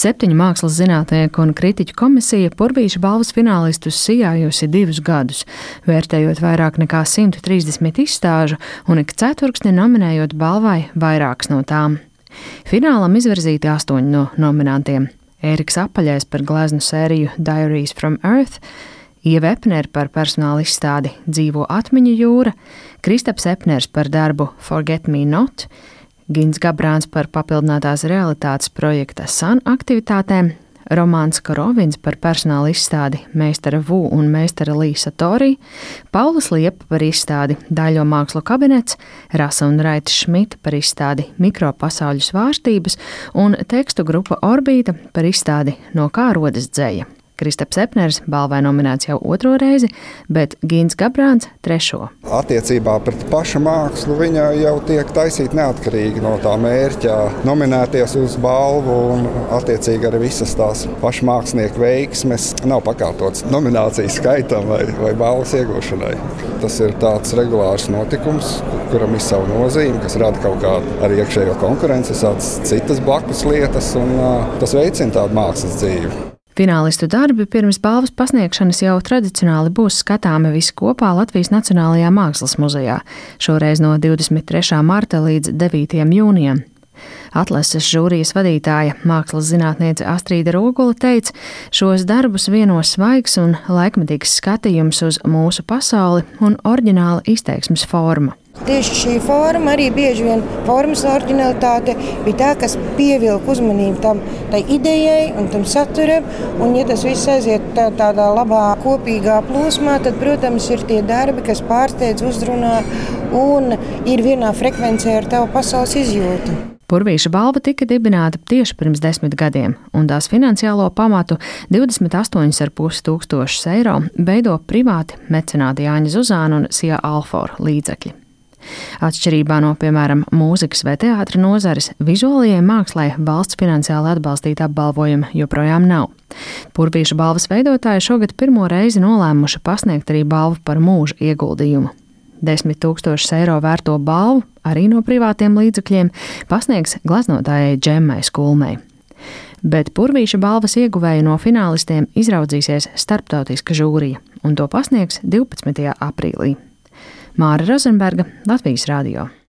7 mākslas zinātnieku un kritiķu komisija Purvīša balvas finālistus sijājusi 2 gadus, vērtējot vairāk nekā 130 izstāžu un ik ceturksni nominējot balvai vairākas no tām. Finālam izvirzīti 8 no nominantiem - Ēriks Apaļais par gleznu sēriju Diaries from Earth, Ieva Epnere par personāla izstādi Dzīvo atmiņu jūra, Kristaps Epners par darbu Forget Me Not, Gins Gabrāns par papildinātās realitātes projekta Sun aktivitātēm, Romāns Korovins par personāla izstādi Meistara Vu un Meistara Lī Satori, Paulis Liepa par izstādi Daļo mākslu kabinets, Rasa un Raita Šmita par izstādi Mikropasauļu svārstības un tekstu grupa Orbīta par izstādi No kā rodas dzeja. Kristaps Epners balvai nominēts jau 2. reizi, bet Gins Gabrāns 3. Attiecībā pret pašu mākslu viņa jau tiek taisīta neatkarīgi no tā mērķa nominēties uz balvu, un attiecīgi arī visas tās pašu mākslinieku veiksmes nav pakārtotas nominācijas skaitam vai balvas iegūšanai. Tas ir tāds regulārs notikums, kuram ir savu nozīmi, kas rada kaut kādu arī iekšējo konkurenci, citas blakus lietas, un tas veicina tādu mākslas dzīvi. Finālistu darbi pirms balvas pasniegšanas jau tradicionāli būs skatāmi visi kopā Latvijas Nacionālajā Mākslas muzejā, šoreiz no 23. marta līdz 9. jūnijam. Atlases žūrijas vadītāja, mākslas zinātniece Astrīda Rogula teica, šos darbus vienos svaigs un laikmetīgs skatījums uz mūsu pasauli un oriģināla izteiksmes forma. Tieši šī forma, arī bieži vien formas oriģinalitāte, bija tā, kas pievilka uzmanību tai idejai un tam saturam. Un, ja tas viss aiziet tādā labā kopīgā plūsmā, tad, protams, ir tie darbi, kas pārsteidz, uzrunā un ir vienā frekvencē ar tavu pasaules izjūtu. Purvīša balva tika dibināta tieši pirms 10 gadiem, un tās finansiālo pamatu 28,5 tūkstošus eiro veido privāti mecenāti Jāņa Zuzāna un Sija Alfora līdzekļi. Atšķirībā no, piemēram, mūzikas vai teātra nozares, vizuālajai mākslai valsts finansiāli atbalstīta apbalvojuma joprojām nav. Purvīša balvas veidotāji šogad 1. reizi nolēmuši pasniegt arī balvu par mūža ieguldījumu. 10 000 eiro vērto balvu, arī no privātiem līdzekļiem, pasniegs gleznotājai Džemmai Skulmei. Bet Purvīša balvas ieguvēju no finālistiem izraudzīsies starptautiska žūrija, un to pasniegs 12. aprīlī. Māra Rozenberga, Latvijas radio.